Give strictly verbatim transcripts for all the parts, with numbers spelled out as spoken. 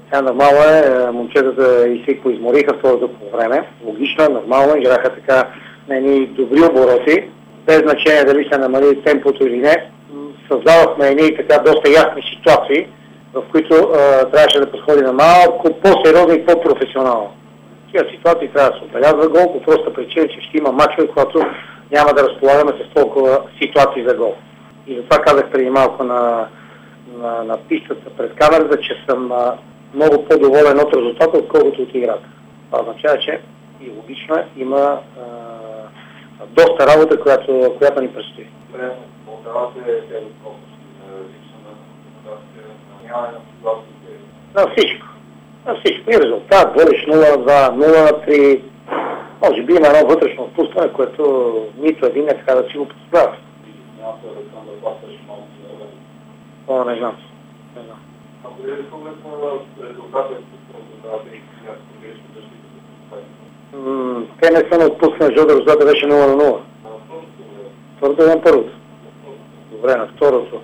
Сега нормално е, момчетата и си поизмориха второто по време. Логично е, нормално, играха така на едни добри обороти, без значение дали се намали темпото или не. Създавахме едни така доста ясни ситуации, в които а, трябваше да подходи на малко по-сериозно и по-професионално. Тия ситуации трябва да се отбелязва гол, по проста причина, че ще има мачове, когато няма да разполагаме с толкова ситуации за гол. И затова казах преди малко на, на, на пистата пред камерата, че съм а, много по-доволен от резултата, отколкото от играта. Това означава, че и логично е, има а, доста работа, която, която ни предстои. На всичко. На всичко. И резултат, водиш нула на два, нула на три. Може би има едно вътрешно отпускане, което нито един не така да си го представя. О, не знам. Не знам. Ако е поглед на резултата, те не са на отпускане, защото резултата беше нула на нула. Второто е на първото. Добре, на второто.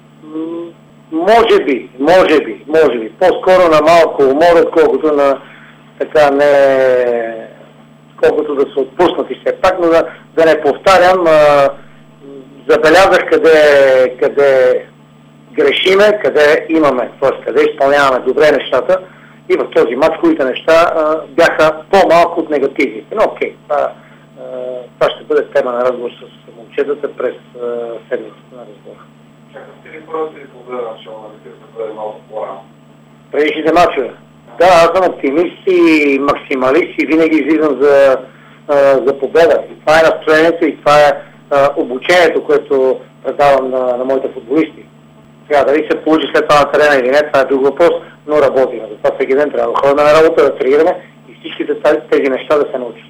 Може би, може би, може би. По-скоро на малко умор, отколкото на така не... колкото да се отпуснат и все пак, но да, да не повтарям, а, забелязах къде, къде грешиме, къде имаме, т.е. къде изпълняваме добре нещата и в този матч хубавите неща а, бяха по-малко от негативните. Но окей, това, а, това ще бъде тема на разговор с момчетата през а, седмицата на разговора. Чакате ли първата или победа на шоу, да бъде малко по-рано? Предишните мачове. Да, аз съм оптимист и максималист и винаги излизам за, а, за победа. И това е настроението и това е а, обучението, което предавам на, на моите футболисти. Сега, дали се получи след това на терена или не, това е друг въпрос, но работим. Затова всеки ден трябва да ходим на работа, да тренираме и всичките тези неща да се научат.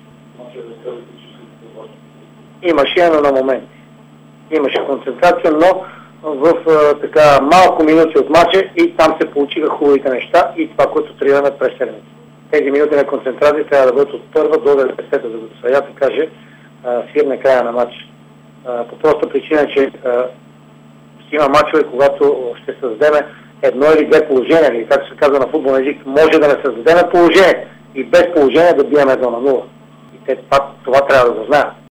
Имаше, но на моменти. Имаше концентрация, но в а, така малко минути от матча и там се получиха хубавите неща и това, което тренираме през седмица. Тези минути на концентрация трябва да бъдат от първа до деветдесета, за да съдята каже свирне края на матча. А, по проста причина, че а, ще има матчове, когато ще създадем едно или две положения, или както се казва на футболен език, може да не създадем положение и без положение да бием едно на нула. И те, това, това трябва да го знаят.